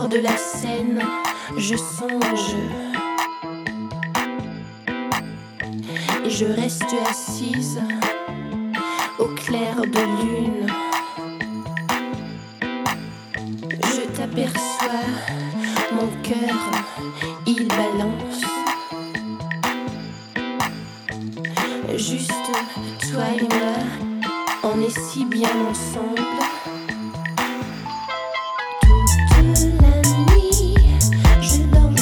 bord de la Seine, je songe. Et je reste assise au clair de lune. Je t'aperçois, mon cœur, il balance. Juste toi et moi, on est si bien ensemble. Toute la nuit, je danse.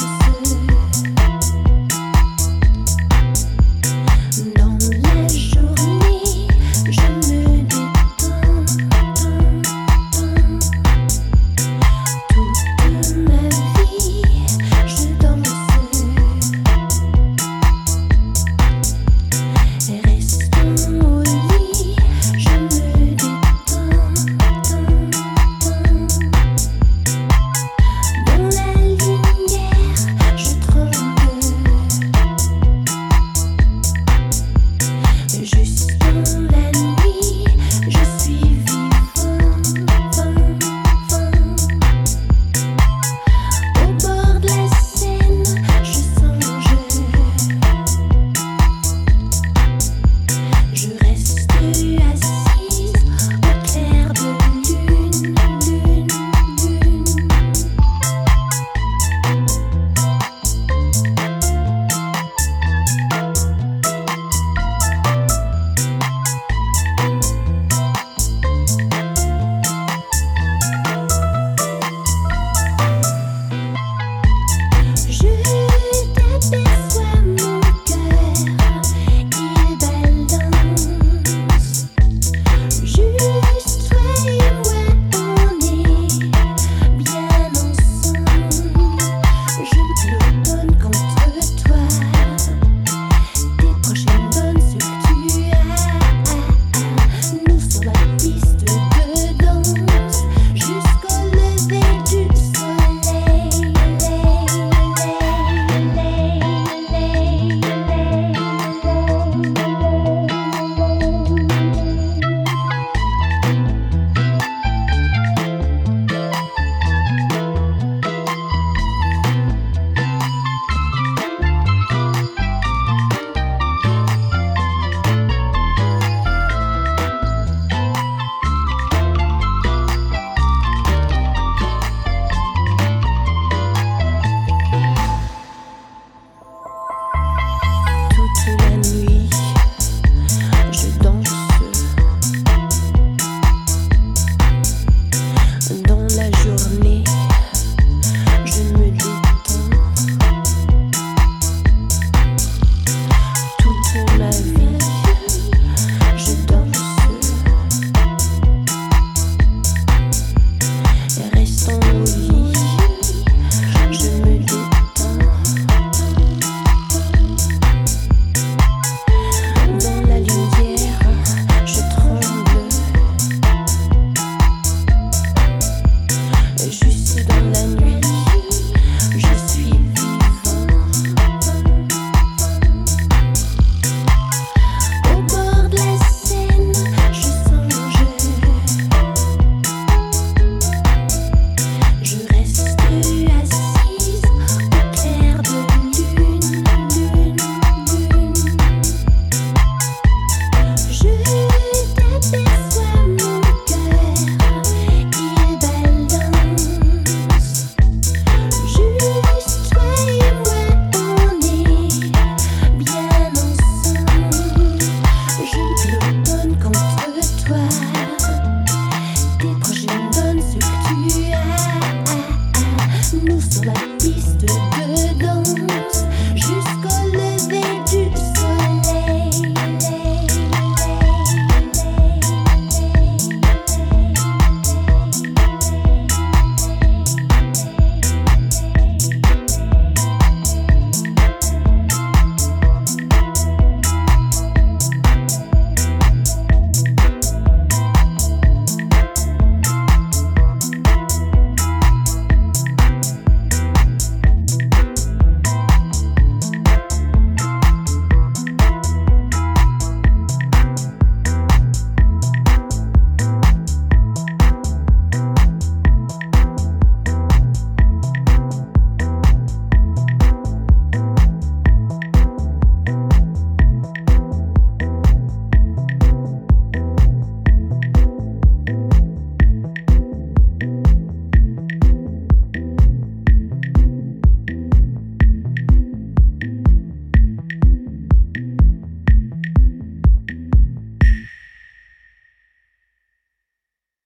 Dans la journée, je me détends. Toute ma vie, je danse. Restons au lit, je me détends. Dans la lumière, je tremble. Juste dans la nuit, je suis vivant. Au bord de la Seine, je songe. Je reste assise au clair de lune. Je t'aperçois, mon cœur, il balance. Juste toi et moi, on est bien ensemble. Je me donne contre toi. Tes prochaines bonnes ce que tu as. Nous sur la piste de danse jusqu'au lever du soleil. Toute la nuit, je danse. Dans la journée,